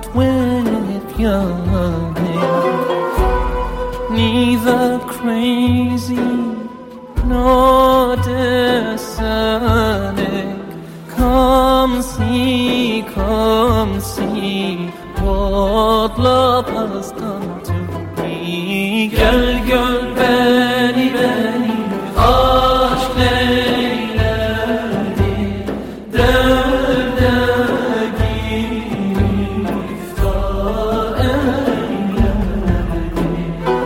chant with your name. Neither crazy nor discerning. Come see what love has done to me. Gel gör beni beni, aşk neyledi, derde giriftar eyledi.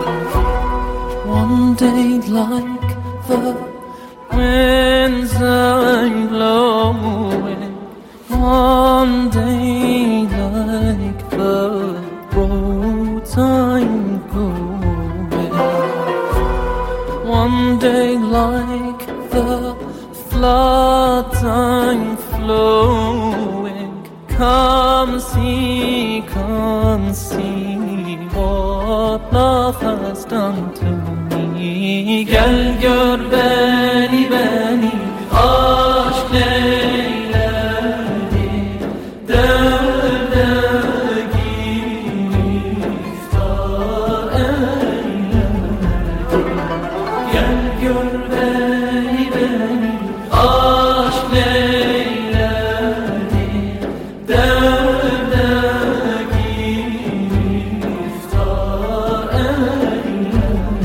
One day like the winds are blowing, one day like the roads I'm going, one day like the floods I'm flowing. Come see what love has done to me. Gel gör beni beni, aşk neyledi, derde giriftar eyledi. Gel gör beni beni, aşk neyledi, derde giriftar eyledi.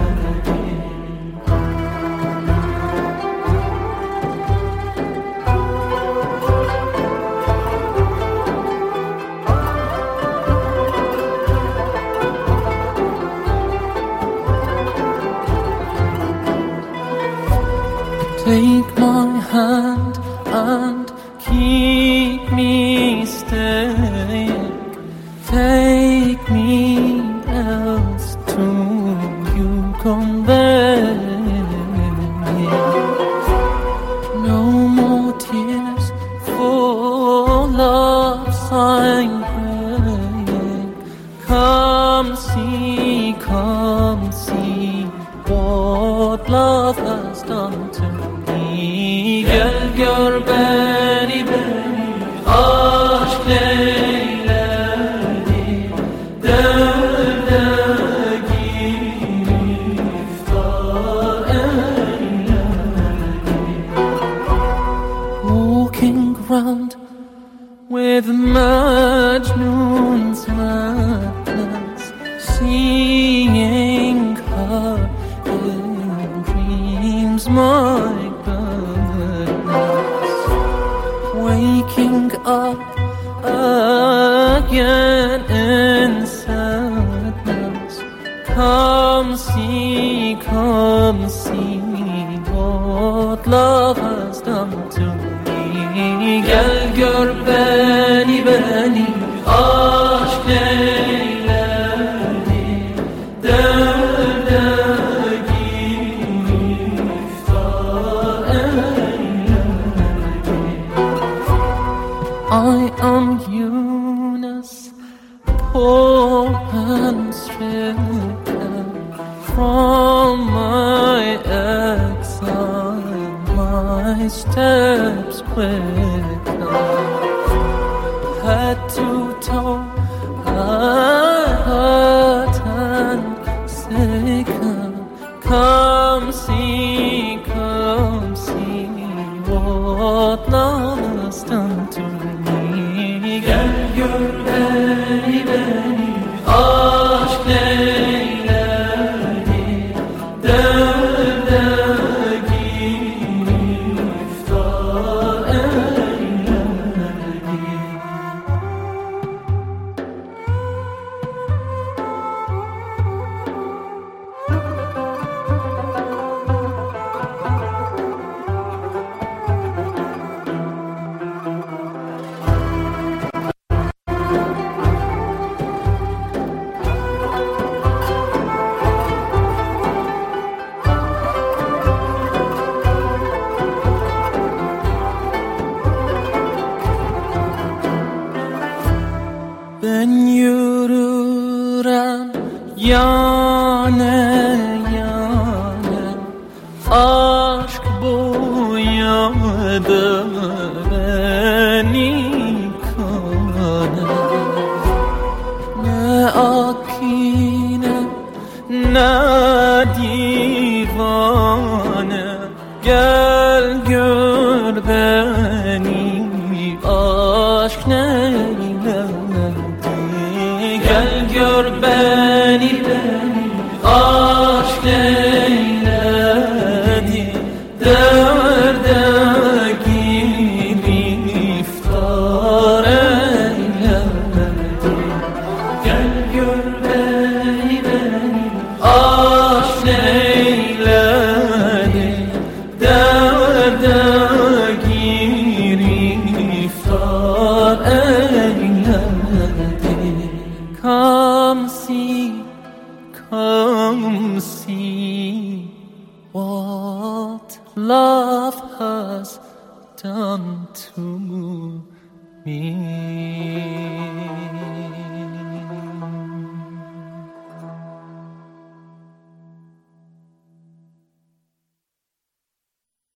Take my hand and keep me staying. Take me else to you convey. No more tears for love's I'm praying. Come see what love has done to me. Gel gör beni beni, aşk neyledi, derde giriftar eyledi. Walking round with Majnun's madness, seeing her in dreams, my goodness. Waking up again in sadness. Come see what love has done to me. Gel gör beni beni, aşk neyledi, derde giriftar eyledi. I am Yunus, poor and stricken from my exile, my steps quicken, head to toe, hurt and sicken. Come see what love has done to me. Gel gör beni beni, aşk neyledi, derde giriftar eyledi. Ben yürürem yane yane, aşk boyadı beni kane. gör beni aşk eyledi, derde giriftar eyledi. Gel gör beni aşk eyledi, derde giriftar eyledi. Come see what love has done to me.